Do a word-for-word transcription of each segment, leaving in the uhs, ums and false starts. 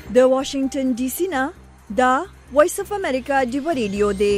د واشنگټن ډي سي نه دا وایس اف امریکا دی ریډیو دی.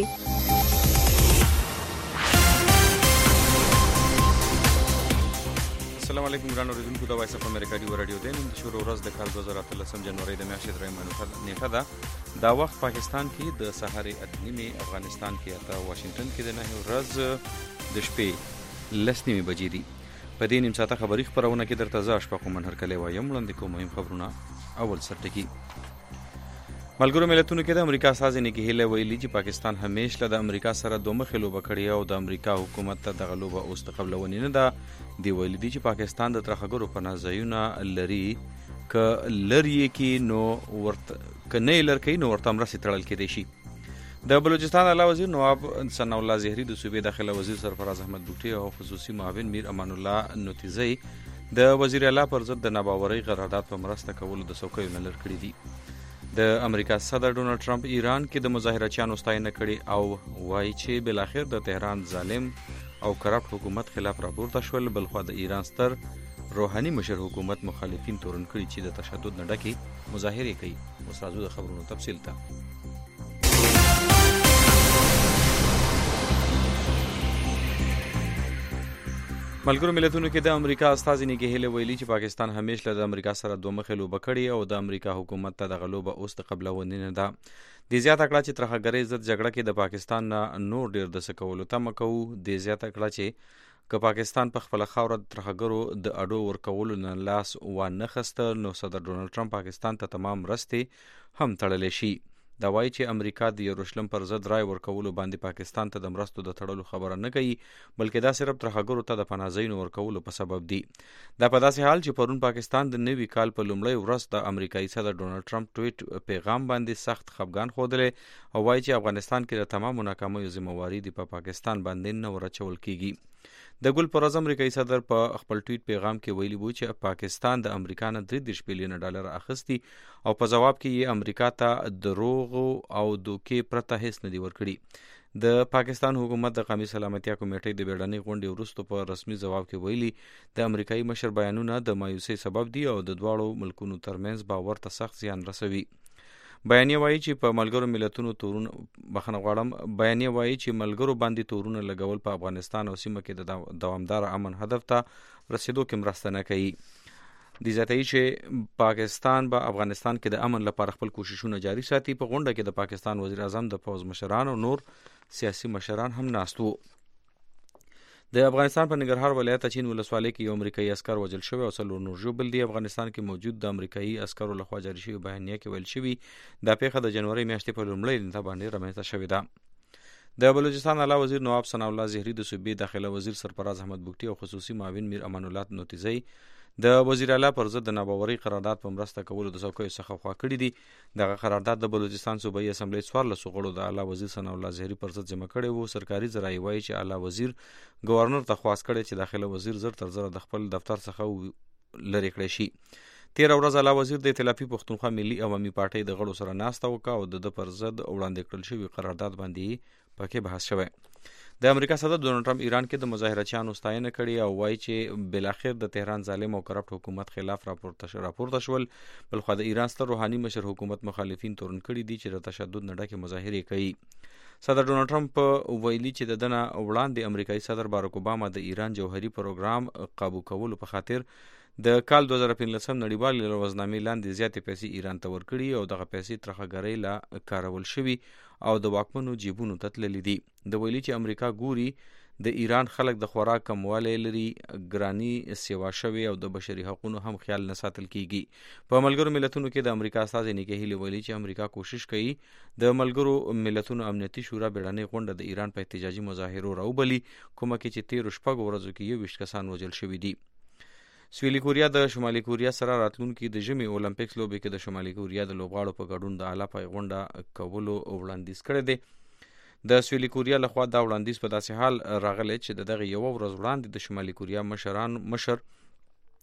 السلام علیکم ګران اوریدونکو، د وایس اف امریکا دی ریډیو دی. نن شروع ورځ د کال دوه زره اتلسم جنوري د میاشتې درېیمه نیټه ده. دا وخت پاکستان کې د سحر اته نیمې، افغانستان کې اته، واشنگټن کې د نهه ورځ د شپې لس نیمې بجې دي. په دې نیم ساعته خبري خپرونه کې درته زه اشفاق منهر کلی وایم. وړاندې کوم مهم خبرونه. اول سرټکی. ملګرو ملتونو کې د امریکا استازي نیکی هیلی ویلي چې پاکستان همیشه د امریکا سره دوه مخې لوبه کړې او د امریکا حکومت ته دغه لوبه اوس د قبلونې نه ده. دی ویلي دي چې پاکستان د ترهګرو پناه ځایونه لري، که لري کې نو ورته که نه یې لرکوي نو ورته مرستې تړل کېدی شي. د بلوچستان اعلی وزیر نواب ثناء الله زهري، د صوبې داخله وزیر سرفراز احمد بوټي او خصوصي معاون میر امان الله نوتیزی د وزیر اعلی پر ضد د ناباورۍ قرارداد په مرسته کولو د څوکیو نه لرې کړي دي. د امریکا صدر ډونالډ ټرمپ ایران کې د مظاهرچیانو ستاینه کړې او وایي چې بالاخره د تهران ظالم او کرپټ حکومت خلاف راپورته شول. بلخوا د ایران ستر روحاني مشر حکومت مخالفین تورن کړي چې د تشدد نه ډکې مظاهرې کوي. اوس راځو د خبرونو تفصیل ته. ملګرو ملتونو کې د امریکا استازي نیکی هیلی ویلي چې پاکستان همیشه د امریکا سره دوه مخې لوبه کړې او د امریکا حکومت ته دغه لوبه اوس د قبلونې نه ده. دې زیاته کړه چې ترهګرۍ ضد جګړه کې د پاکستان نه نور ډیر د څه کولو تمه کوو. دې زیاته کړه چې که پاکستان په خپله خاوره د ترهګرو د اډو ورکولو نه لاس وانه خسته نو صدر ډونالډ ټرمپ پاکستان ته تمام مرستې هم تړلی شي. دا وایي چې امریکا د یروشلم پر ضد رای ورکولو باندې پاکستان ته د مرستو د تړلو خبره نه کوي، بلکې دا صرف ترهګرو ته د پناه ځایونو ورکولو په سبب دی. دا په داسې حال چې پرون پاکستان د نوي کال په لومړۍ ورځ د امریکایي صدر ډونالډ ټرمپ ټویټ پیغام باندې سخت خفګان ښودلی او وایي چې افغانستان کې د تمامو ناکامیو ذمهواري د په پاکستان باندې نه ورچول کیږي. د ګل پر ورځ امریکایي صدر په خپل ټویټ پیغام کې ویلي وو چې پاکستان د امریکا نه درې دېرش بیلیونه ډالر اخیستي او په ځواب کې یې امریکا ته دروغو او دوکې پرته هیڅ نه دي ورکړي. د پاکستان حکومت د قومي سلامتیا کمیټې د بیړنۍ غونډې وروسته په رسمي ځواب کې ویلي د امریکایي مشر بیانونه د مایوسۍ سبب دي او د دواړو ملکونو ترمنځ باور ته سخت زیان رسوي. بیانیه وایي چې په ملګرو ملتونو تورونه بخښنه غواړم بیانیه وایي چې ملګرو باندې تورونه لګول په افغانستان او سیمه کې د دوامدار امن هدف ته رسیدو کې مرسته نه کوي. د زیاتوي چې پاکستان به با افغانستان کې د امن لپاره خپل کوششونه جاري ساتي. په غونډه کې د پاکستان وزیر اعظم، د پوځ مشران او نور سیاسي مشران هم ناست وو. د افغانستان په ننګرهار ولایت اچین ولسوالۍ کې یو امریکایي عسکر وژل شوی او څلور نور ژوبل دي. افغانستان کې موجود د امریکایي عسکرو لخوا جاري شوي بیانیه کې ویل شوي دا پیښه د جنوري میاشتې په لومړۍ نیټه باندې رامنځته شوې ده. د بلوچستان اعلی وزیر نواب ثناء الله زهري، د صوبې داخله وزیر سرفراز احمد بوټي او خصوصي معاون میر امان الله نوتیزی د وزیر اعلی پر ضد د ناباورۍ قرارداد په مرسته کولو د څوکیو څخه خوا کړي دي. دغه قرارداد د بلوچستان صوبایي اسمبلی څوارلسو غړو د اعلی وزیر ثناء الله زهري پر ضد جمع کړی وو. سرکاري ذرایع وایي چې اعلی وزیر گورنر ته خواست کړی چې داخله وزیر زر تر زره د خپل دفتر څخه لرې کړی شي. تېره ورځ اعلی وزیر د ائتلافي پښتونخوا ملي عوامي پارټۍ د غړو سره ناسته وکړه او د ده پر ضد وړاندې کړل شوي قرارداد باندې پکې بحث شوی. د امریکا صدر ډونالډ ټرمپ ایران کې د مظاهرچیانو ستاینه کړې او وایي چې بالاخره د تهران ظالم او کرپټ حکومت خلاف راپورته راپورته شول. بلخوا د ایران ستر روحاني مشر حکومت مخالفین تورن کړي دي چې د تشدد نه ډکې مظاهرې کوي. صدر ډونالډ ټرمپ ویلي چې د دنه وړاندې امریکایي صدر باراک اوباما د ایران جوهري پروګرام قابو کولو په خاطر د کال دوه زره پنځلسم نړیوالې لوزنامې لاندې زیاتې پیسې ایران ته ورکړي او دغه پیسې ترهګرۍ له کارول شوي او د واکمنو جیبونو ته تللي دي. د ویلي چې امریکا ګوري د ایران خلک د خوراک کموالی لري، ګرانی سیوا شوي او د بشري حقوقو هم خیال نه ساتل کیږي. په ملګرو ملتونو کې د امریکا استازي نیکی هیلی ویلي چې امریکا کوشش کوي د ملګرو ملتونو امنیتي شورا بیړنۍ غونډه د ایران په احتجاجي مظاهرو راوبلي، کومه کې چې تیرو شپږو ورځو کې یوویشت کسان وژل شوي دي. سویلي کوریا د شمالي کوریا سره راتلونکي د ژمي اولمپیکس لوبې کې د شمالي کوریا د لوبغاړو په ګډون د اعلی پای غونډه کولو وړاندیز کړی دی. د سویلي کوریا لخوا دا وړاندیز په داسې حال راغلی چې د دغه یوه ورځ وړاندې د شمالي کوریا مشران مشر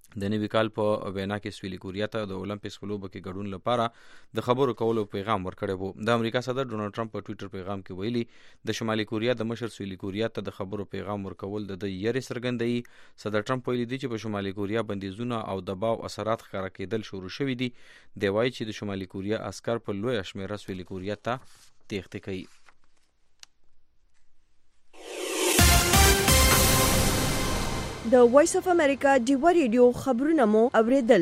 د نوي کال په وینا کې سویلي کوریا ته د اولمپیکس په لوبو کې ګډون لپاره د خبرو کولو پیغام ورکړی وو. د امریکا صدر ډونالډ ټرمپ په ټویټر پیغام کې ویلي د شمالي کوریا د مشر سویلي کوریا ته د خبرو پیغام ورکول د د یری څرګندوي. صدر ټرمپ ویلي دی چې په شمالي کوریا بندیزونه او دباو اثرات ښکاره کېدل شروع شوي دي. دی وایي چې د شمالي کوریا عسکر په لویه شمېره سویلي کوریا ته تېښتې کوي. د وایس اف امریکا ډیوا ریډیو خبرونه مو اوریدل.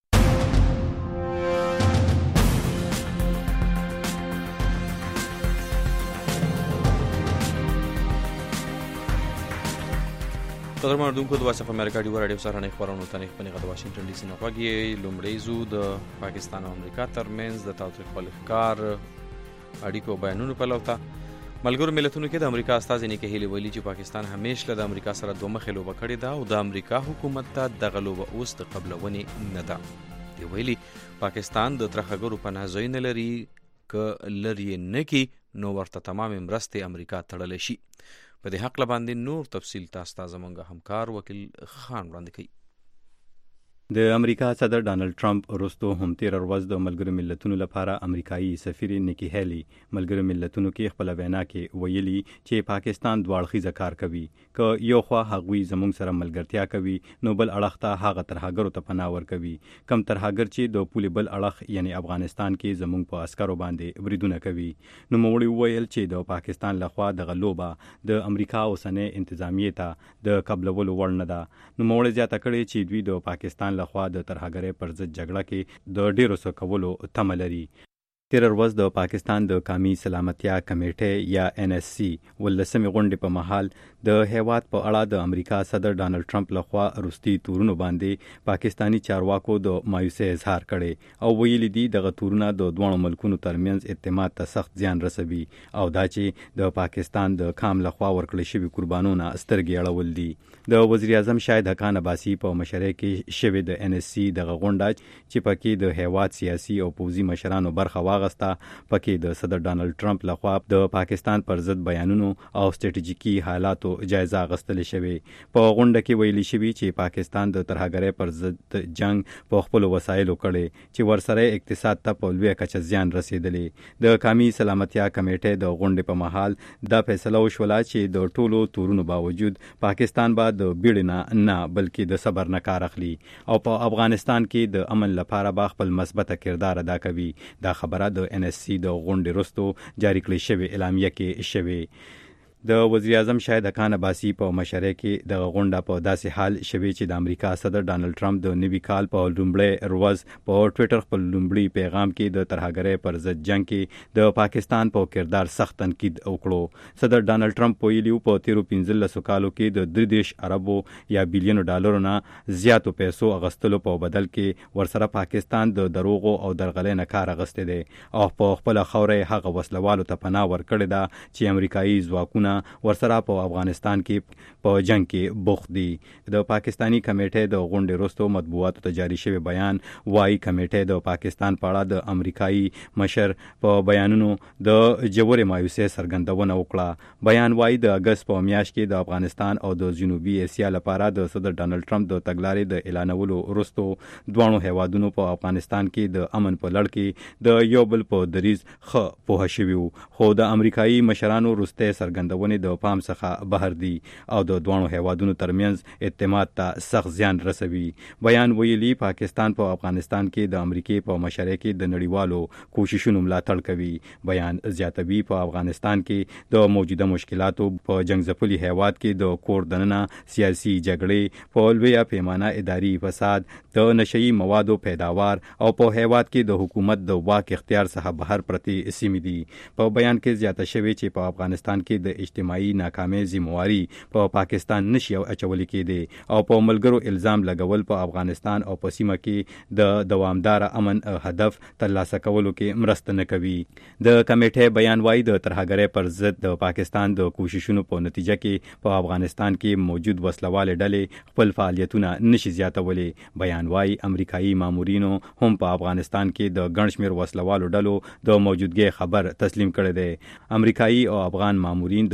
قدرمن اردوونکو د وایس اف امریکا ډیوا راډیو سره خبرونه ته نه خپل غو واشنگټن ډي سي نه خوږی. لومړی زو د پاکستان او امریکا ترمنځ د تاوتریخوالي ښکار اړیکو بیانونو په لوته ملګرو ملتونو کې د امریکا استازي نیکي هیلي ویلي چې پاکستان همیشه د امریکا سره دوه مخې لوبه کړې ده او د امریکا حکومت ته دغه لوبه اوس د قبلونې نه ده. دی ویلي پاکستان د ترهګرو پناه ځای نه لري، که لري نه کی نو ورته تمام مرستې امریکا تړلی شي. په دې حق باندې نور تفصیل تاسو ته زموږ همکار وکیل خان وړاندې کوي. د امریکا صدر ډانلډ ټرمپ وروسته هم تیر ورځ د ملګرو ملتونو لپاره امریکایي سفیر نیکی هیلی ملګرو ملتونو کې خپل وینا کې ویلي چې پاکستان دواړخیزه کار کوي، که یو خوا هغوی زموږ سره ملګرتیا کوي نو بل اړخ ته هغه ترهګرو ته پناه ورکوي، کم ترهګر چې د پولې بل اړخ یعنی افغانستان کې زموږ په عسکرو باندې بریدونه کوي. نو موږ ویل چې د پاکستان لخوا دغه لوبه د امریکا اوسنۍ انتظامیې ته د قبلولو وړ نه ده. نو موږ زیاته کړې چې دوی د پاکستان لخوا د ترهګرۍ پر ضد جګړه کې د ډیرو څه کولو تمه لري. تیر ورځ د پاکستان د قومي سلامتیا کمیټې یا ان ایس سی ولسمې غونډې په مهال د هیواد په اړه د امریکا صدر ډانلډ ټرمپ لخوا روستي تورونو باندې پاکستانی چارواکو د مایوسۍ اظهار کړي او ویلي دي دغه تورونه د دوه ملکونو ترمنځ اعتماد ته سخت زیان رسوي او دا چې د پاکستان د قام لخوا ورکړل شوي قربانونه سترګې اړول دي. د وزیر اعظم شاهد حقان عباسي په مشرۍ کې شوې د ان ایس سی دغه غونډه چې پکې د هیواد سیاسي او پوځي مشرانو برخه واغسته، پکې د صدر ډانلډ ټرمپ لخوا د پاکستان پر ضد بیانونو او ستراتیژیکي حالاتو جایزه اخیستل شوې. په غونډه کې ویلي شوي چې پاکستان د ترهګرۍ پر ضد جنگ په خپل وسایلو کړي چې ورسره اقتصاد ته په لویه کچه زیان رسیدلی. د قومي سلامتیا کمیټې د غونډې په مهال دا فیصله وشوله چې د ټولو تورونو باوجود پاکستان به د بیړې نه نه بلکې د صبر نه کار اخلي او په افغانستان کې د امن لپاره به خپل مثبته کردار ادا کوي. دا خبره د ان ایس سی د غونډې وروسته جاری کړې شوې اعلامیه کې شوې. د وزیر اعظم شاهد حقان عباسي په مشرۍ کې د غونډه په داسې حال شوې چې د امریکا صدر ډانلډ ټرمپ د نوي کال په لومړۍ ورځ په ټویټر خپل لومړي پیغام کې د ترهګرۍ پر ضد جنگ کې د پاکستان په کردار سخت تنقید وکړو. صدر ډانلډ ټرمپ ویلي په تیرو پنځلسو کالو کې د درې دېرش اربو یا بلیونو ډالرو نه زیاتو پیسو اغستلو په بدل کې ورسره پاکستان د دروغو او درغلۍ نه کار اغستی دی او په خپله خاوره هغه وسلوالو ته پناه ورکړې ده چې امریکایي ځواکونه ورسره په افغانستان کې په جنگ کې بوخت دي. د پاکستانی کمیټې د غونډې وروسته مطبوعاتو ته جاری شوی بیان وايي کمیټې د پاکستان په اړه د امریکایي مشر په بیانونو د جوړې مایوسۍ څرګندونه وکړه. بیان وايي د اگست په میاشت کې د افغانستان او د جنوبي اسیا لپاره د صدر ډانلډ ټرمپ د تګلارې د اعلانولو وروسته دوه هیوادونو په افغانستان کې د امن په لړ کې د یو بل په دریز ښه پوه شوي وو، خو د امریکایي مشرانو وروستۍ څرګندونه د پام څخه بهر دي او د دوه هیوادونو ترمنځ اعتماد ته سخت زیان رسوي. بیان ویلي پاکستان په افغانستان کې د امریکای په مشرۍ کې د نړیوالو کوششونو ملاتړ کوي. بیان زیاتوي په افغانستان کې د موجوده مشکلاتو په جنگ ځپلي هیواد کې د کور دننه سیاسي جګړې، په لویه پیمانه اداري فساد، د نشئی موادو پیداوار او په هیواد کې د حکومت د واک اختیار څخه بهر پرتې سیمې دي. په بیان کې زیاته شوی چې په افغانستان کې د اجتماعي ناکامۍ ذمہواری په پاکستان نشي اچول کېدی او په ملګرو الزام لګول په افغانستان او په سیمه کې د دوامدار امن هدف ترلاسه کولو کې مرسته نه کوي. د کمیټې بیان وايي د ترهګرۍ پر ضد د پاکستان د کوششونو په نتیجه کې په افغانستان کې موجود وسلوال ډلې خپل فعالیتونه نشي زیاتولی. بیان وايي امریکایي مامورینو هم په افغانستان کې د ګڼ شمېر وسلوالو ډلو د موجودګۍ خبر تسلیم کړی دی. امریکایي او افغان مامورین د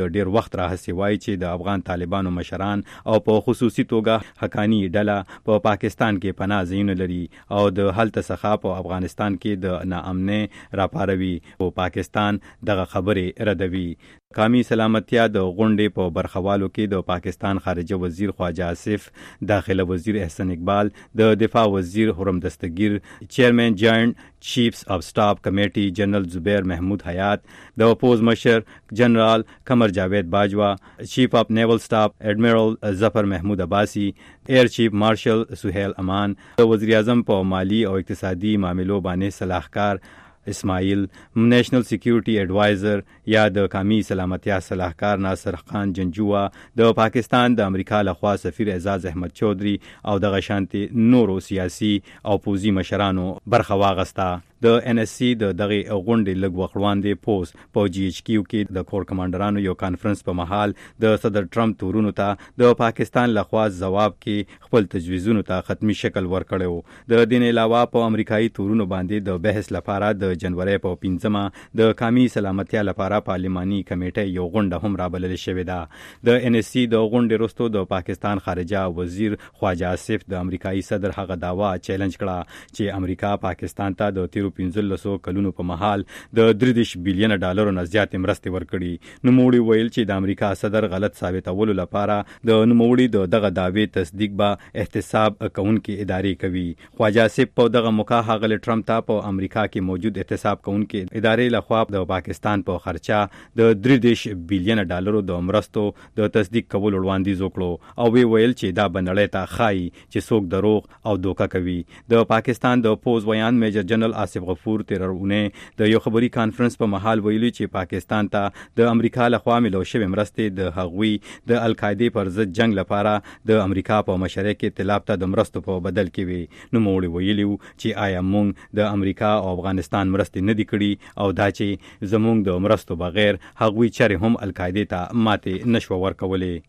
د ډیر وخت راهسي وایي چې د افغان طالبانو مشران او په خصوصي توګه حقانی ډله په پا پاکستان کې پناه ځایونه لري او د هلته څخه په افغانستان کې د ناامنۍ راپاروي او پاکستان دغه خبرې ردوي. قومي سلامتیا د غونډې په برخوالو کې د پاکستان خارجه وزیر خواجه آصف، داخله وزیر احسن اقبال، د دفاع وزیر حرم دستگیر، چیرمن جوائنٹ چیفز آف سٹاف کمیٹی جنرل زبیر محمود حیات، د پوز مشر جنرال قمر جاوید باجوا، چیف آف نیول سٹاف ایڈمرل ظفر محمود عباسی، ایئر چیف مارشل سہیل امان، د وزیر اعظم په مالی او اقتصادي معاملو باندې صلاحکار اسماعیل، نیشنل سیکیورٹی ایڈوائزر یا د قومي سلامتیا صلاحکار ناصر خان جنجوا، د پاکستان د امریکا لخوا سفیر اعزاز احمد چودھری او د غشانتي نورو سیاسي او پوزي مشرانو برخه واغسته. د ان اس سی د دغه غونډې لږ وخت وړاندې پوز په جی ایچ کیو کې د کور کمانډرانو یو کانفرنس په محل د صدر ټرمپ تورونو ته د پاکستان لخوا ځواب کې خپل تجویزونو ته ختمي شکل ورکړو. د دین علاوه په امریکایي تورونو باندې د بحث لپاره د جنوري په پنځمه د قومي سلامتیا لپاره پارلماني کمیټه یو غونډه هم رابلل شوې ده. د ان اس سی د غونډې وروسته د پاکستان خارجه وزیر خواجه آصف د امریکایي صدر هغه دعوا چیلنج کړه چې امریکا پاکستان ته د تیرو پنځلسو کلونو په مهال د دریدش بلین ډالرو نه زیاتې مرستې ورکړي. نوموړي ویل چې د امریکا صدر غلط ثابتولو لپاره د نوموړي د دغه دعوی تصدیق به احتساب کوونکي ادارې کوي. خواجه آصف په دغه موقع هغه ټرمپ ته په امریکا کې موجود احتساب کوونکي ادارې لخوا د پاکستان په خرچه د دریدش بلین ډالرو د مرستو د تصدیق کولو وړاندیز وکړو او وی ویل چې دا بنړۍ ته ښایي چې څوک دروغ او دوکه کوي. د پاکستان د پوز ویان میجر جنرل آصف غفور تیرونه د یو خبري کانفرنس په محل ویلي چې پاکستان ته د امریکا لخوا ملو شوی مرستې د هغوی د القاعده پر ضد جنگ لپاره د امریکا په مشرۍ کې طلب ته د مرستو په بدل کې وي. نو موږ ویلو چې آیا موږ د امریکا او افغانستان مرستې نه دي کړي او دا چې زموږ د مرستو بغیر هغوی چره هم القاعده ته ماته نشو ورکولې.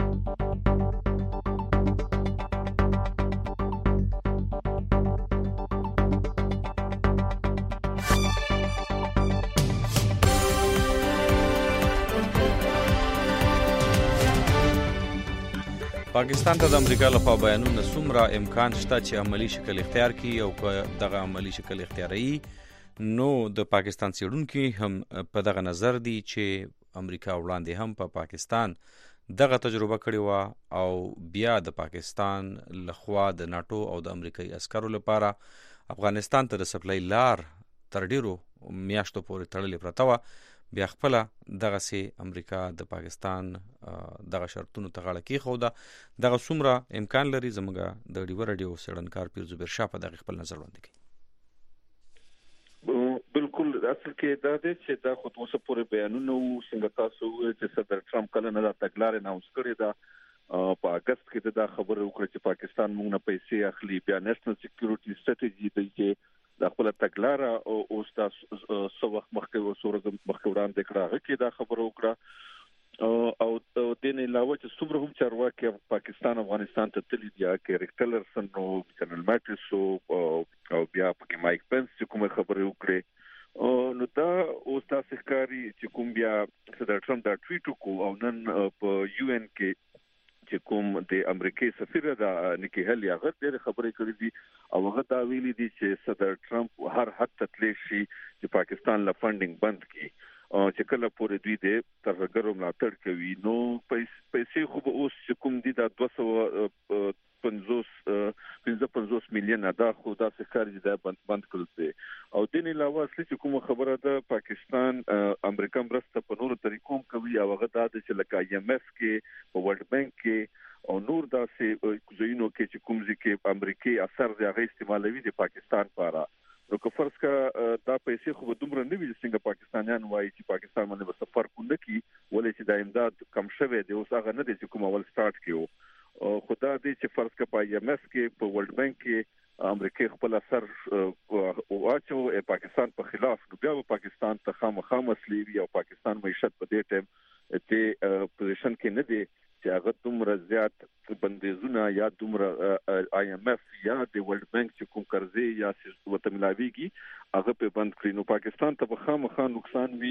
پاکستان ته د امریکا لخوا بیانونه څومره امکان شته چې عملی شکل اختیار کړي او که دغه عملی شکل اختیاري نو د پاکستان څېړونکي هم په دغه نظر دي چې امریکا وړاندې هم په پا پاکستان دغه تجربه کړې وه او بیا د پاکستان لخوا د ناټو او د امریکایي عسکرو لپاره افغانستان ته د سپلای لار تر ډیرو میاشتو پورې تړلې پرته وه. بیا خپل دغه سي امریکا د پاکستان دغه شرطونو ته غاړه کېښوده. دغه څومره امکان لري زموږ د ډیوه راډیو څېړنکار پیر زبیر شاه په دغه خپل نظر وړاندې کوي. بالکل اصل کې دا دی چې دا خو اوسه پورې بیانونه وو څنګه تاسو چې صدر ټرمپ کله نه دا تګلارې اناونس کړې ده په اگست کې دا خبره وکړه چې پاکستان موږ نه پیسې اخلي. بیا نېشنل سکیورټي سټریټجي دی چې د خپل تګلارې او اوس تاسو څو وخت مخکې وسورغ مخکې وړاندې کړه هغه کې دا خبره وکړه او د دې نه علاوه چې څومره هم چارواکي پاکستان افغانستان ته تللی دي کې ریک ټیلرسن او جنرال ماټیس او بیا پکې مایک پنس چې کومه خبره وکړه نو دا اوس تاسو ښکاری چې کوم بیا صدر ټرمپ دا ټویټ وکړ او نن په یو ان کې چې کوم د امریکای سفیر دا نکی هلی هغه ډېر خبرې کړې دي او هغه دا ویلي دي چې صدر ټرمپ هر حد ته تللی شي چې پاکستان لا فنډینګ بند کړي چې کله پورې دوی د ترګرو ملاتړ کوي. نو پیسې خو به اوس کوم دي دا دوه سوه پنځوس پنځه پنځوس میلیون دا خو دا څخه دا بند بند کړل دي او د نه علاوه اصلي چې کوم خبره ده پاکستان امریکا مرسته په نورو طریقو کوي او هغه دا چې لکه آی ایم ایف کې په ورلد بانک کې او نور داسې ځایونو کې چې کوم ځکه امریکای اثر دی هغه استعمالوي د پاکستان لپاره. نو که فرض کا دا پیسې خو دومره نه وي څنګه پاکستانیان وایي چې پاکستان باندې به سفر کوي ولې چې د امداد کم شوه دی اوس هغه نه دی چې کوم اول سٹارټ کیو خدا دې چې فرض کا په آی ایم ایف کې په ورلد بانک کې امریکای خپل اثر واچو پاکستان په خلاف نو بیا پاکستان ته خامخا مسلې او پاکستان معیشت په دې ټیم ته پوزیشن کې نه دی چې هغه دومره زیات بندیزونه یا دومره آی ایم ایف یا د ورلد بانک چې کوم قرضې یا وته ملاویږي هغه په بند کړی. نو پاکستان ته به خامخا نقصان وي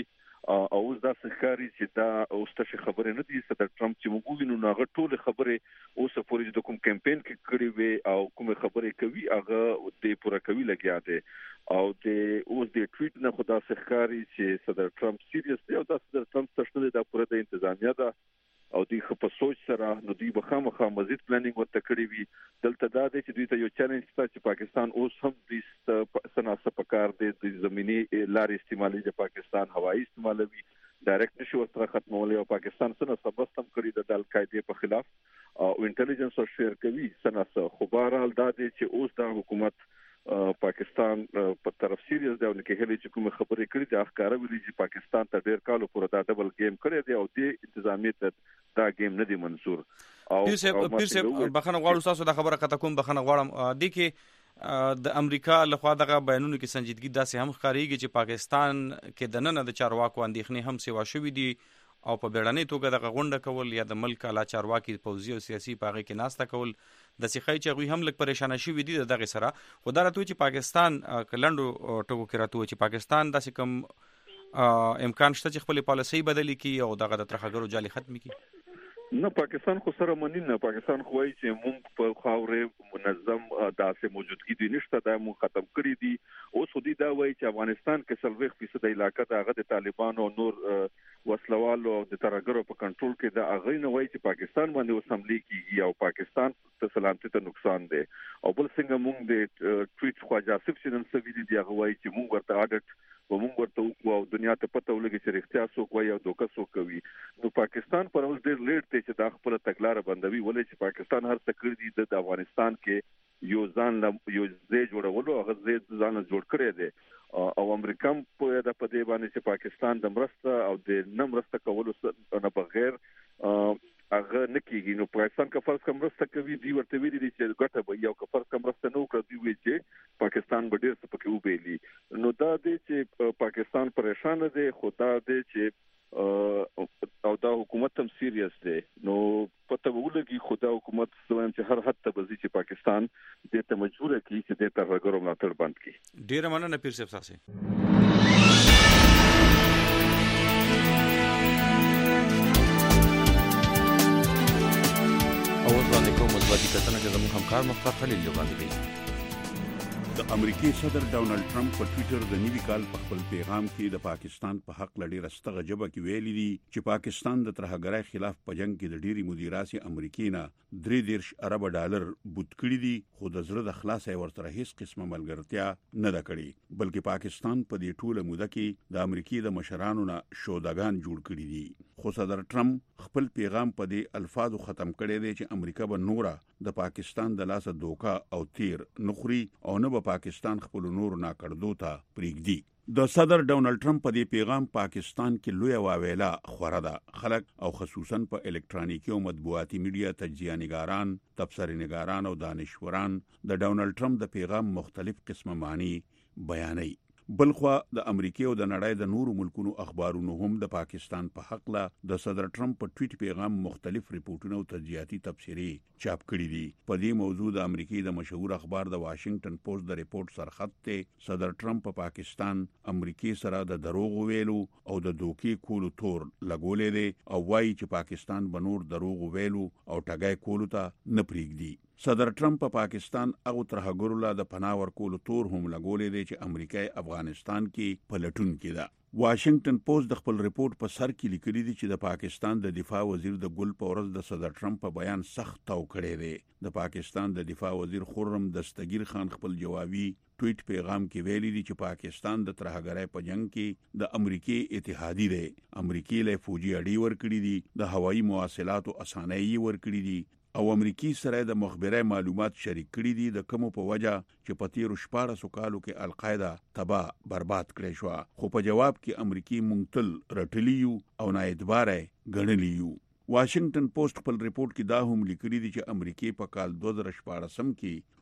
او اوس دا ښکاری چې دا اوس ته خبره نه دي صدر ټرمپ چې موږ وینو نو هغه ټول خبره اوس پورې د کوم کمپاین کې کړی وي او کوم خبره کوي هغه د پوره کوي لګیا دی او د اوس د ټویټ نه خدا ښکاری چې صدر ټرمپ سیریس دی او دا صدر ټرمپ تشنه د پوره د انتظامیه ده او دوی خو سوچ سره نو دوی به خامخا مزید پلانینګ ورته کړی وي دلته دا دی چې دوی ته یو چیلنج شته چې پاکستان اوس هم د سناسه پکار دی د زمینی لارې استعمالي د پاکستان هوایي استعمالوي ډایرکټ نشي ورته ختمولای او پاکستان سره سبستم کړی د القاعده په خلاف او انټيليجنس او شیر کوي سناسه خو بهرحال دا دی چې اوس د حکومت پاکستان په طرف سیریس دی او کې هلي چې کوم خبرې کړې د اخکاره ویلي چې پاکستان ته ډېر کالو پورې دا ډبل گیم کړی دی او د انتظامیت دا گیم نه دی منصور او پیر سه پیر سه بخنه غواړم تاسو د خبره کته کوم بخنه غواړم د کې د امریکا لخوا دغه بیانونو کې سنجیدګي داسې هم ښکاریږي چې پاکستان کې د نن د چارواکو اندېښنې هم سیوا شوې دي او په بیړنۍ توګه د غونډه کول یا د ملک اعلی چارواکي پوځي او سیاسي پاغه کې ناسته کول د سیخای چې غوي هم لک پریشان شي ودی دغه سره خو دا راته چې پاکستان کلندو ټکو کې راته چې پاکستان داسې کوم امکان شته چې خپل پالیسي بدلی کی او دغه د ترخګرو جالي ختم کی نه پاکستان خو سره منی نه پاکستان خو وایي چې موږ په خاورې منظم داسې موجودګي دي نشته دا موږ ختم کړی دي اوس خو دې دا وایي چې افغانستان کې سلوي فیصد علاقه د هغه د طالبانو او نور وسلوالو او د ترګرو په کنټرول کې دا هغه نه وایي چې پاکستان باندې وسملي کیږي او پاکستان ته سلامتی ته نقصان دی او بل څنګه موږ د ټویټ خواجه صف سینن سوي دي هغه وایي چې موږ ورته اډټ و موږ ورته او دنیا ته پته ولګي چې اختیار څوک وایي او دوکه څوک کوي نو پاکستان پر اوس ډېر لیټ دی چې دا خپل تګلارې بندوي ولې چې پاکستان هر څه کړی دی د افغانستان کې یو ځان یو ځای جوړولو هغه ځای ځان جوړ کړی دی او امریکا په د پدې باندې چې پاکستان د مرسته او د نمرسته کولو نه بغیر هغه نکېږي نو پاکستان کا فرض کم مرسته کوي دی ورته ویلي دي چې ګټه به یو کا فرض کم مرسته نو کړی دی چې پاکستان به ډېر څه پکې وبېلي نو دا دی چې پاکستان پریشان دی خو دا دی چې او دا حکومت هم سیریس دی نو پته ولګي خدا حکومت سوام چې هر حد ته بزي چې پاکستان دې ته مجبور کړي چې د ترګرو ملاتړ بند کړي ډیر مننه پیر صاحب تاسو اوس باندې کوم مثبتي کتنه چې زموږ همکار مختار خلیل جوړاندې دي د امریکای صدر ډونالد ټرمپ په ټوئیټر د نوي کال په خپل پیغام کې د پاکستان په حق لړۍ رستغه جبه کې ویلي دي چې پاکستان د ترهګرۍ خلاف په جنگ کې د ډيري مدیراسي امریکای نه درې دیرش ارب ډالر بوت کړی دي خو د زړه د خلاصې ورته هیڅ قسمه ملګرتیا نه ده کړې بلکې پاکستان په دې ټوله موده کې د امریکای د مشرانو نه شوداګان جوړ کړی دي خو صدر ټرمپ خپل پیغام په دې الفاظو ختم کړی دی چې امریکا به نورا د پاکستان د لاسه دوکا او تیر نخري او نه به پاکستان خپل نور ناکړدو ته پریږدي د صدر ډونالد ټرمپ په دې پیغام پاکستان کې لوی واویلا خوره ده خلک او خصوصا په الکترونیکی او مطبوعاتي میډیا تجزیه نگاران تبصره نگاران او دانشوران د ډونالد ټرمپ د پیغام مختلف قسمه معنی بیانوي بلخوا د امریکای او د نړۍ د نورو ملکونو اخبارونو هم د پاکستان په حق لا د صدر ټرمپ په ټویټ پیغام مختلف ریپورتونه او تجزیاتي تبصرې چاپ کړي دي په دې موضوع د امریکای د مشهور اخبار د واشنگټن پوسټ د ریپورت سرخط ته صدر ټرمپ په پا پاکستان امریکای سره د دروغ ویلو او د دوکې کولو تور لګولې دي او وايي چې پاکستان بنور دروغ ویلو او ټګای کولو ته نه پریږدي صدر ټرمپ په پاکستان او ترهګرو لا د پناه ورکولو تور هم لګولې دي چې امریکای افغانستان کې پلټون کې ده واشنگټن پوسټ د خپل ریپورت په سر کې لیکلي دي چې د پاکستان د دفاع وزیر د ګل په ورځ د صدر ټرمپ په بیان سخت تو کړی دی د پاکستان د دفاع وزیر خرم دستگیر خان خپل جوابي ټویټ پیغام کې ویلي دي چې پاکستان د ترهګرۍ په جنگ کې د امریکای اتحادی دی امریکای له فوجي اړي ورکړي دي د هوایي مواصلاتو اسانۍ ورکړي دي او امریکای سره د مخبري معلومات شریک کړي دي د کوم په وجه چې په تیر شپږ کالو کې القاعده تباہ برباد کړي شو خو په جواب کې امریکای مونتل رټلیو او نااعتباره ګڼلیو واشنگټن پوسټ خپل ریپورت کې دا هم لیکلي دي چې امریکای په کال دوه هزار شپږ کې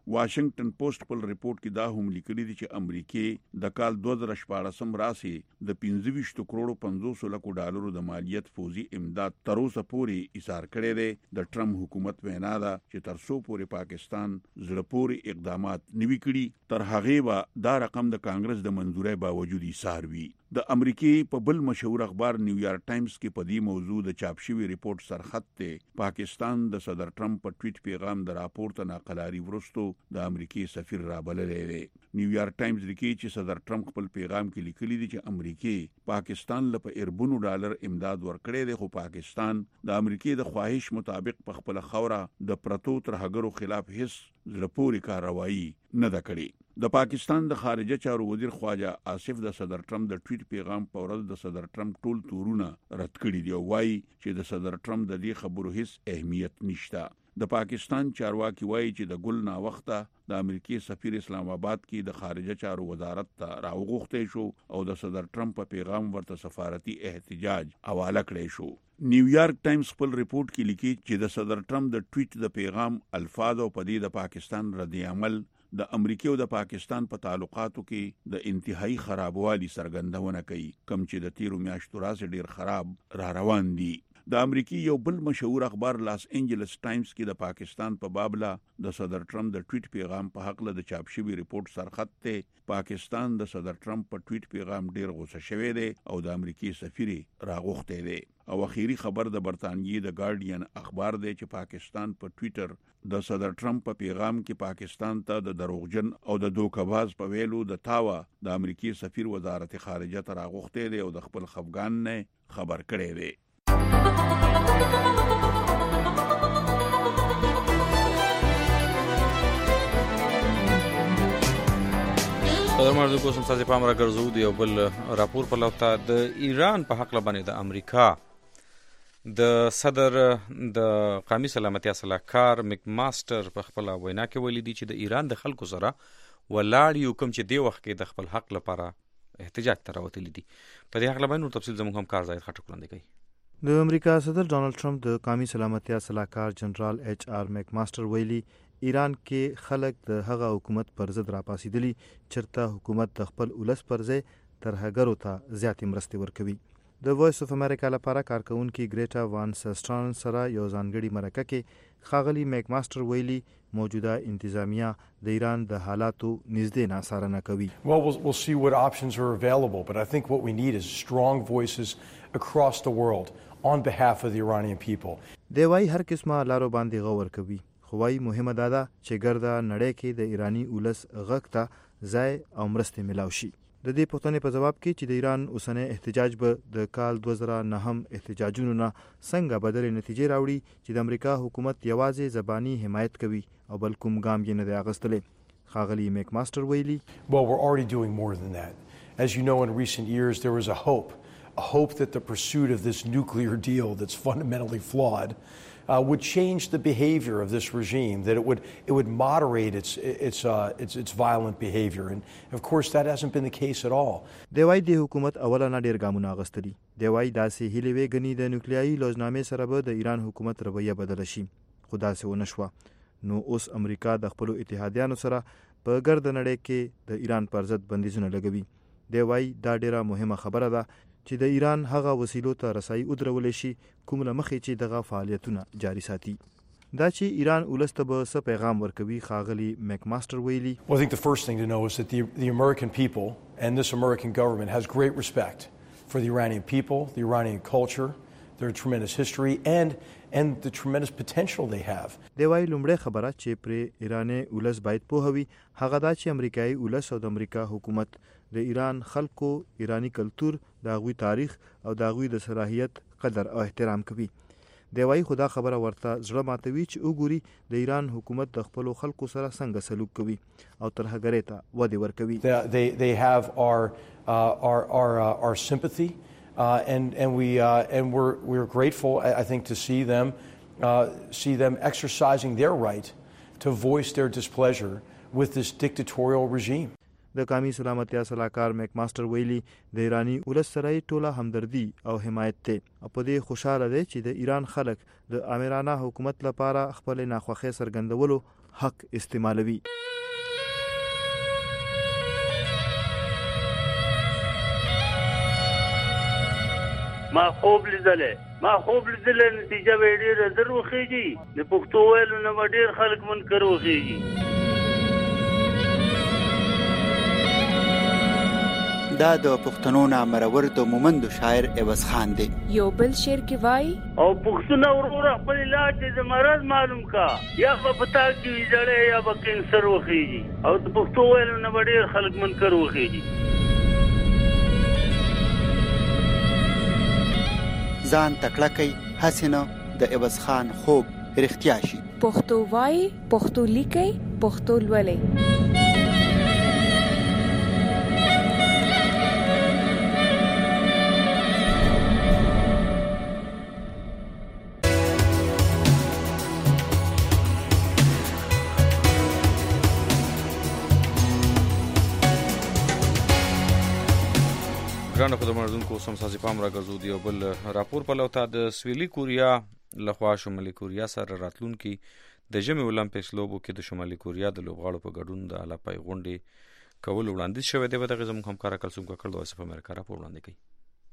واشنگټن پوسټ په ریپورت کې دا هم لیکلي دي چې امریکای د کال دوه زره شپاړس راسي د پنځه ویشت کروڑ پنځوس لکو ډالرو د مالیت فوزي امداد تر اوسه پورې ایثار کړی دی د ټرمپ حکومت وینا ده چې تر څو پورې پاکستان زړه پورې اقدامات نوي کړي تر هغه به دا رقم د کانګرس د منځورۍ باوجود ایثار وي د امریکای په بل مشهور اخبار نیویارک ټایمز کې په دې موضوع د چاپ شوی ریپورت سرخط ته پاکستان د صدر ټرمپ په ټویټ پیغام د راپورته ناقلاري ورستو د امریکای سفیر رابللې دی نیویارک ټایمز لیکي چې صدر ټرمپ خپل پیغام کې لیکلي دی چې امریکای پاکستان لپاره اربونو ډالر امداد ورکړي دی خو پاکستان د امریکای د خواهش مطابق په خپل خوره د پرتو ترهګرو خلاف هیڅ زړپوري کاروایی نه ده کړې د پاکستان د خارجه چارو وزیر خواجه آصف د صدر ټرمپ د ټویټ پیغام په ورځ د صدر ټرمپ ټول تورونه رد کړي دی او وایي چې د صدر ټرمپ د دې خبرو هیڅ اهمیت نشته د پاکستان چارواکي وایي چې د ګل نا وخته د امریکای سفیر اسلام آباد کې د خارجه چارو وزارت ته راوغوښته شو او د صدر ټرمپ په پیغام ورته سفارتي احتجاج حواله کړی شو نیویارک ټایمز خپل ریپورت کې لیکي چې د صدر ټرمپ د ټویټ د پیغام الفاظ او پدې د پاکستان رد عمل د امریکا او د پاکستان په تعلقاتو کې د انتهایی خرابوالي څرګندونه کوي کوم چې د تیرو میاشتو راځي ډیر خراب را روان دي د امریکای یو بل مشهور اخبار لاس انجلس ټایمز کې د پاکستان په بابلا د صدر ټرمپ د ټویټ پیغام په حق له د چاپ شوی ریپورت سرخط ته پاکستان د صدر ټرمپ په ټویټ پیغام ډیر غوسه شوی دی او د امریکای سفیر راغوښته دی او اخیری خبر د برتانیې د ګارډین اخبار دی چې پاکستان په ټویټر د صدر ټرمپ په پیغام کې پاکستان ته د دروغجن او د دوکباز په ویلو د تاوه د امریکای سفیر وزارت خارجه ته راغوښته دی او د خپل خفګان نه خبر کړی دی صدر مرزو کوم سازي پام را ګرځو دی او بل راپور په لوتا د ایران په حق لبنه د امریکا د صدر د قومي سلامتیا صلاحکار مک ماستر په خپل وینا کې ویلي دی چې د ایران د خلکو سره ولاړ یو کوم چې دی وخت کې د خپل حق لپاره احتجاج تراوتلی دي په دې حق لبنه تفصیل زموږ هم کار زائد خټ کړند کوي د امریکا صدر ډونالد ټرمپ د قومي سلامتیا صلاحکار جنرال ایچ آر میک ماستر ویلي ایران کې خلک د هغه حکومت پر ضد راپاسېدلي چرته حکومت د خپل ولس پر ځای ترهګرو ته زیاتې مرستې ورکوي د وایس اف امریکا لپاره کارکونکي ګریټا وان سسټران سره یو ځانګړي مرکه کې خاغلی میک ماستر ویلي موجوده انتظامیه د ایران د حالاتو نږدې ناسارنه کوي. Well, we'll we'll see what options are available, but I think what we need is strong voices across the world on behalf of the Iranian people. دی وايي هر قسمه لارو باندې غور کوي خو وايي مهمه ده چې ګرده نړۍ کې د ایرانی ولس غږ ته ځای او مرستې ملاو شي. د دې پوښتنې په جواب کې چې د ایران اوسنی احتجاج به د کال دوه زره نهم احتجاجونو نه څنګه بدلې نتیجې راوړي چې د امریکا حکومت یوازې زبانی حمایت کوي او بل کوم ګام یې نه دی اخیستلی. خاغلی میک ماستر ویلي Well, we're already doing more than that. As you know, in recent years there was a hope, a hope that the pursuit of this nuclear deal that's fundamentally flawed Uh, would change the behavior of this regime, that it would it would moderate its its uh, its its violent behavior, and of course that hasn't been the case at all. دی وايي د حکومت اوله نه ډیر ګامونه اغستري. دی وايي داسې هیلې وی غني د نیوکلیایي لوزنامې سره به د ایران حکومت رویه بدل شي. خدا سه ونه شو. نو اوس امریکا د خپل اتحادیانو سره په ګرد نړۍ کې د ایران پر ضد بندیزونه لګوي. دی وايي دا ډیره مهمه خبره ده چې د ایران هغه وسیلو ته رسایي ودرول شي کوم لمخې چې دغه فعالیتونه جاري ساتي. دا چې ایران ولسته به څه پیغام ورکوي خاغلی میک ماستر ویلي. Well, I think the first thing to know is that the the American people and this American government has great respect for the Iranian people, the Iranian culture, their tremendous history and and the tremendous potential they have. دی وايي لومړی خبره چې پر ایرانی ولس باید پوهوي هغه دا چې امریکایي ولس او د امریکا حکومت د ایران خلکو ایرانی کلچر د غوي تاریخ او د غوي د صلاحیت قدر او احترام کوي. دی وايي خدا خبره ورته زړه ماتوي چې وګوري د ایران حکومت د خپل خلکو سره څنګه سلوک کوي او ترهګرۍ ته ودی ورکوي. They they have our uh, our our uh, our sympathy. Uh, and and we uh, and we're we're grateful, I think, to see them uh, see them exercising their right to voice their displeasure with this dictatorial regime. د قومي سلامتیا صلاحکار میک ماستر ویلي د ایرانی ولس سره ټوله همدردي او حمایت ته په دې خوشاله دي چې د ایران خلک د امرانه حکومت لپاره خپل ناخوښي څرګندولو حق استعمالوي. ما خوب لیدلې ما خوب لیدلې نتیجه به ډېره زر وخیږي د پښتو ویلو نه به ډېر خلک منکر وخیږي. دا د پښتنو نامرور د مومند شاعر عوض خان دی. یو بل شعر کې وای او پښتون ورور خپل علاج د مرض معلوم کا یا په پتا کې جړې یا په کینسر وخیږي او د پښتو ویلو نه به ډېر خلک منکر وخیږي. ځان تکړه کوي حسینه د عوض خان خوب رښتیا شي. پښتو وای پښتو لیکي پښتو لولي. ګرانو خدمتونکو سم سازي پام راګرځو دی او بل راپور په لوتا د سویلي کوریا لخوا شمالي کوریا سره راتلونکي د ژمي اولمپیکس لوبو کې د شمالي کوریا د لوبغاړو په ګډون د اعلی پای غونډې کول وړاندیز شوی دی. دغه زموږ همکار کلثوم ککړ د وایس اف امریکا راپور وړاندې کوي.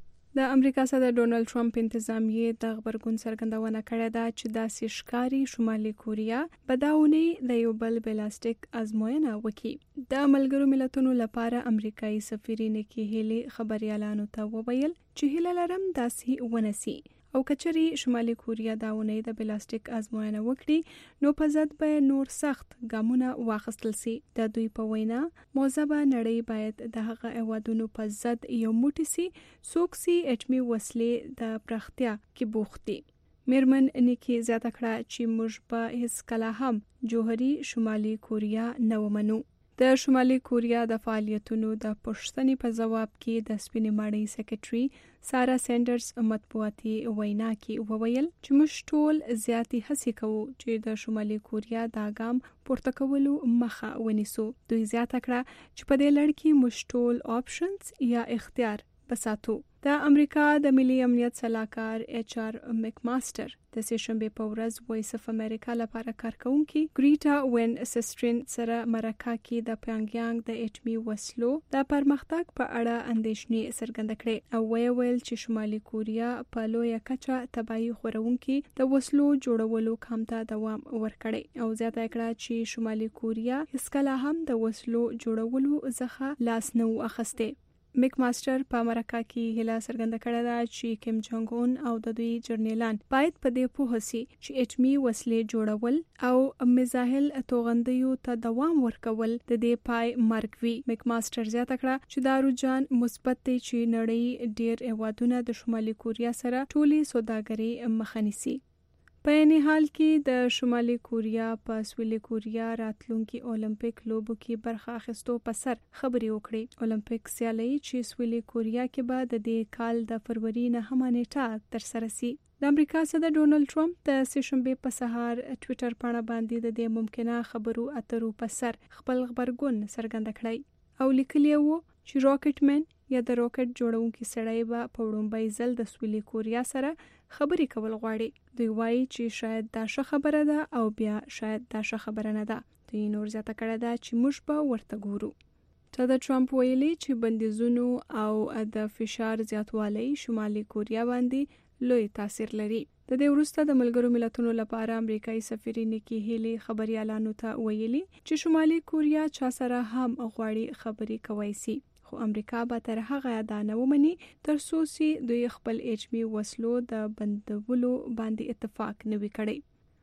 د امریکا صدر ډونالد ټرمپ انتظامیه د خبرګون څرګندونه کړې ده چې د سشکاري شمالي کوریا بداونې د یو بل بلاستیک ازموینه وکړي. د ملګرو ملتونو لپاره امریکایي سفیر نیکی هیلی خبريالانو ته وویل چې هیله لرم داسې ونسي او کچري شمالي کوریا داونې د بلاستیک ازموینه وکړي نو په ضد به نور سخت ګامونه واخیستل شي. د دوی په وینا موزبه نړۍ باید د هغه هیوادونو په ضد یو موټی سي څوک سي اټمي وسلې د پراختیا کې بوخت دي. میرمن نیکی زیاته کړه چې موږ په هیڅ کله هم جوهري شمالي کوریا نه ومنو. د شمالي کوریا د فعالیتونو د پښتنې په جواب کې د سپینې ماڼۍ سیکریټري سارا سینډرز مطبوعاتي وینا کې وویل چې موږ ټول زیاتې هڅې کوو چې د شمالي کوریا د ګام پورته کولو مخه ونیسو. دوی زیاته کړه چې په دې لړ کې موږ ټول آپشنز یا اختیار بساتو. د امریکا د ملي امنیت صلاحکار ایچ آر مکماستر د سشنبه په ورځ وایس اف امریکا لپاره کارکونکي ګریټا وین سسترین سره مرکه کې د پیانګیانګ د اټمي وسلو د پرمختګ په اړه اندېښنې څرګنده کړې او ویل چې شمالي کوریا په لویه کچه تباہي خورونکي د وسلو جوړولو کام ته دوام ورکړي او زیاته کړه چې شمالي کوریا هیڅ کله هم د وسلو جوړولو څخه لاس نه واخیسته. میک ماستر په امریکا کې هله څرګنده کړې ده چې کیم جونګ اون او د دوی جرنیلان باید په دې پوه شي چې اټمي وسلې جوړول او مزاحل توغندیو ته دوام ورکول د دې پای مرګ وي. میک ماستر زیاته کړه چې دا رجحان مثبت دی چې نړۍ ډیر هیوادونه د شمالي کوریا سره ټولي سوداګري مخه نیسي. په یعنی حال کې د شمالي کوریا په سویلي کوریا راتلونکي اولمپیک لوبو کې برخه اخیستو په سر خبرې وکړي. اولمپیک سیالي چې سویلي کوریا کې به د دې کال د فروری نه هم نیټه تر سره سي. د امریکا صدر ډونالد ټرمپ د سشنبه په سهار ټوئیټر باندې باندې د دې ممکنه خبرو اترو په سر خپل خبرګون څرګند کړی او لیکلی وو چې راکټ مین یا د راکټ جوړونکي سړی به په وړومبي ځل د سویلي کوریا سره خبرې کول غواړي. دوی وایي چې شاید دا ښه خبره ده او بیا شاید دا ښه خبره نه ده. دوی نور زیاته کړه ده چې موږ به ورته ګورو. صدر ټرمپ ویلي چې بندیزونو او د فشار زیاتوالی شمالي کوریا باندې لوی تاثیر لري. د دې وروسته د ملګرو ملتونو لپاره امریکایي سفیر نیکی هیلی خبريالانو ته ویلي چې شمالي کوریا چا سره هم غواړي خبرې کوي سي خو امریکا به تر هغه ادانه ومني تر څو چې دوی خپل اټمي وسلو د بندولو باندې اتفاق نه وي کړی.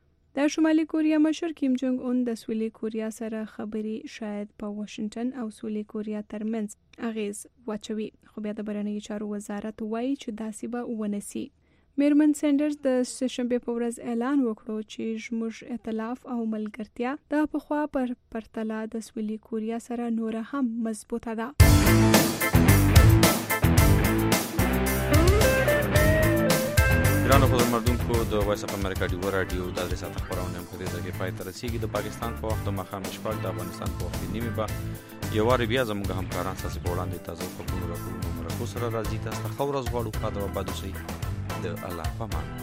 د شمالي کوریا مشر کیم جونګ اون د سویلي کوریا سره خبرې شاید په واشنگټن او سویلي کوریا ترمنځ اغیز واچوي خو بیا د بهرنیو چارو وزارت وایي چې داسې به ونسي. میرمن سینډرز د سشنبه په ورځ اعلان وکړو چې زموږ ائتلاف او ملګرتیا د پخوا پر پرتله د سویلي کوریا سره نور هم مضبوطه ده. ګرانو خبرمندونکو د وایس اف امریکا ډیو رادیو د درې ساعته خبرونه په دې ځای پای ته رسیدي. د پاکستان په وخت مخام شپږ د افغانستان په وخت نیمه به یو واری بیا زموږ همکاران تاسو په وړاندې تازه خبرونه راکړو. مرکو سره راځي تاسو خبرز غواړو په دغه بادو سي د الله پامان.